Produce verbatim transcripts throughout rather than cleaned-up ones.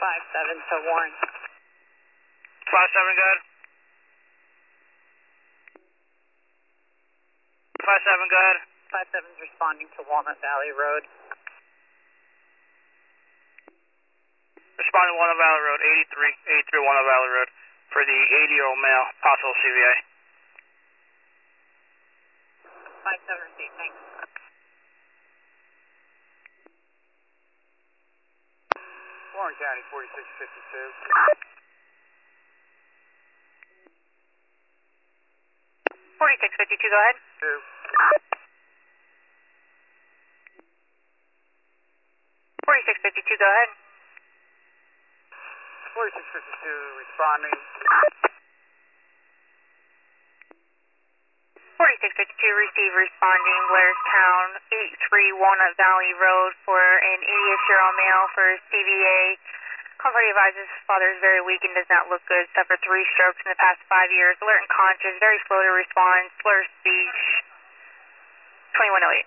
five seven to Warren. five seven, good. five seven, good. five seven's responding to Walnut Valley Road. Responding Walnut Valley Road, eighty-three, eighty-three Walnut Valley Road, for the eighty-year-old male, possible C V A. five seven received, thanks. Warren County, forty-six fifty-two. forty-six fifty-two, go ahead. Two. forty-six fifty-two, go ahead. forty-six fifty-two responding. forty-six fifty-two, receive responding Blairstown, eighty-three Walnut Valley Road for an eighty-ish-year-old male for C V A. Company advises father is very weak and does not look good. Suffered three strokes in the past five years. Alert and conscious, very slow to respond. Slur speech. twenty-one oh eight.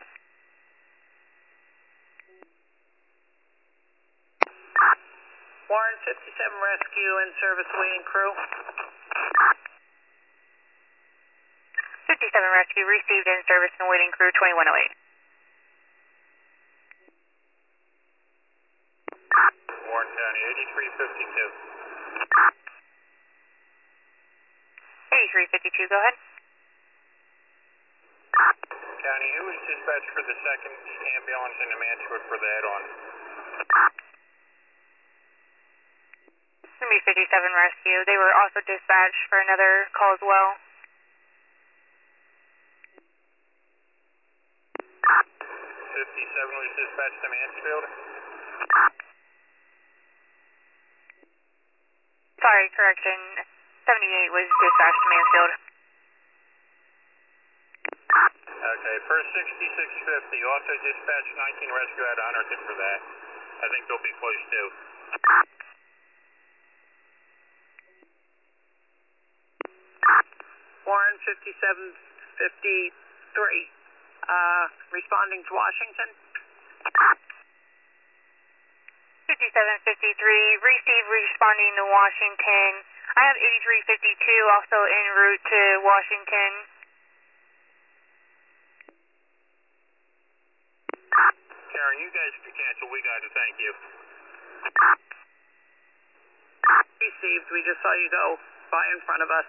Warren fifty-seven rescue in service waiting crew. fifty-seven rescue received in service and waiting crew twenty-one oh eight. Warren County, eighty-three fifty-two. eighty-three fifty-two, go ahead. County, who was dispatched for the second ambulance in the Mansfield for the head-on? It's going to be fifty-seven rescue. They were also dispatched for another call as well. fifty-seven was dispatched to Mansfield. Sorry, correction. seventy-eight was dispatched to Mansfield. Okay, for sixty-six fifty, also dispatched nineteen rescue at Hunterton for that. I think they'll be close too. Warren fifty-seven fifty-three, uh, responding to Washington. fifty-seven fifty-three, receive responding to Washington. I have eighty-three fifty-two also en route to Washington. Karen, you guys can cancel. We got to thank you. Received, we just saw you go by in front of us.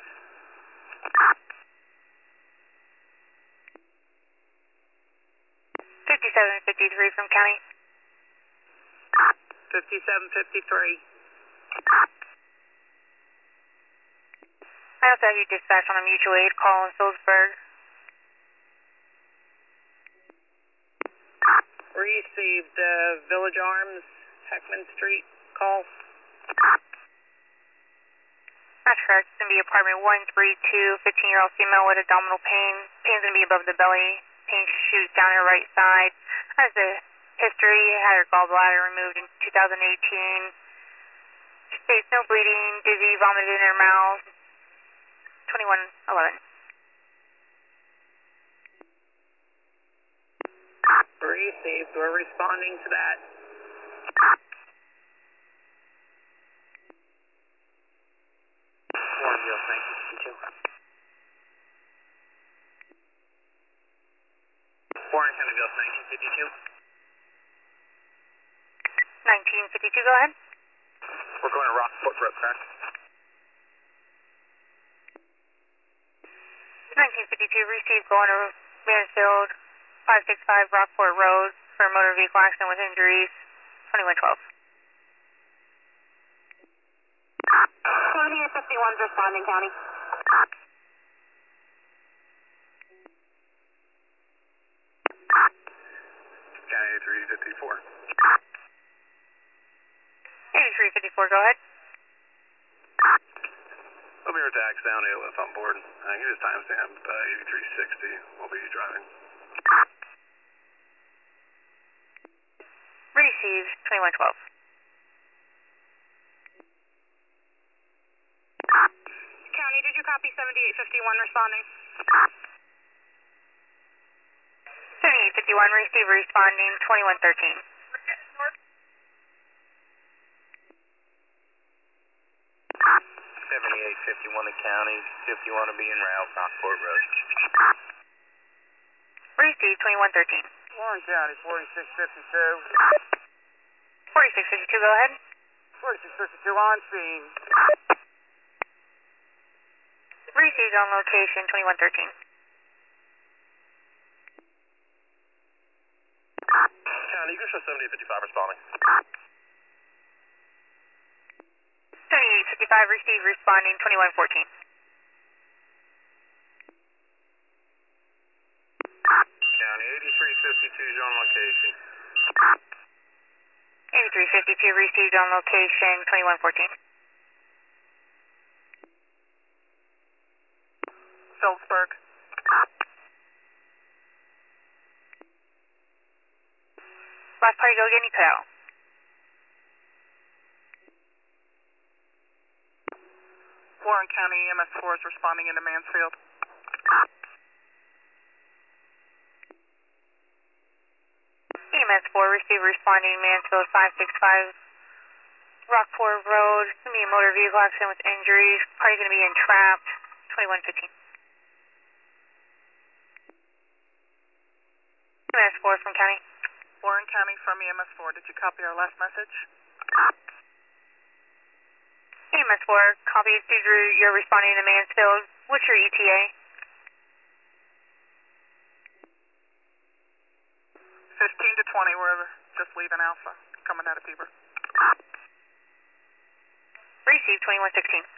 fifty-seven fifty-three from County. fifty-seven fifty-three. I also have you dispatched on a mutual aid call in Phillipsburg. Received uh, Village Arms, Heckman Street call. That's correct. It's going to be apartment one three two, fifteen-year-old female with abdominal pain. Pain's going to be above the belly. Pain shoots down her right side. Has a history. Had her gallbladder removed in two thousand eighteen. She states no bleeding, dizzy, vomited in her mouth. twenty-one eleven. Received, we're responding to that. Warrenville, nineteen fifty-two. Warren Countyville, nineteen fifty-two. nineteen fifty-two, go ahead. We're going to Rockport Road, correct? nineteen fifty-two, received going to Mansfield, five sixty-five Rockport Road for a motor vehicle accident with injuries, twenty-one twelve. seventy-eight fifty-one's responding, County. County eighty-three fifty-four. eighty-three fifty-four, go ahead. We'll be here to accidentally lift on board. I can just timestamp uh, eighty-three sixty. We'll be driving. Received, twenty-one twelve. County, did you copy seventy-eight fifty-one responding? seventy-eight fifty-one, received responding, twenty-one thirteen. seventy-eight fifty-one the county, fifty-one will be en route, Rockport Road. Receive twenty-one thirteen. Warren County, forty-six fifty-two. forty-six fifty-two, go ahead. forty-six fifty-two on scene. Received on location, twenty-one thirteen. County, you can show seventy-eight fifty-five responding. seventy-eight fifty-five, receive, responding, twenty-one fourteen. County, eighty-three fifty-two is on location. eighty-three fifty-two, received on location, twenty-one fourteen. Phillipsburg. Last party, go again, you cut out. Warren County E M S four is responding into Mansfield. E M S four, receive, responding, Mansfield five six five, Rockport Road. It's going to be a motor vehicle accident with injuries. Party's going to be entrapped, twenty-one fifteen. E M S four from County. Warren County from E M S four, did you copy our last message? E M S four, copy, Cedar, you're responding to Mansfield. What's your E T A? fifteen to twenty, we're just leaving Alpha, coming out of Beaver. Receive, twenty-one sixteen.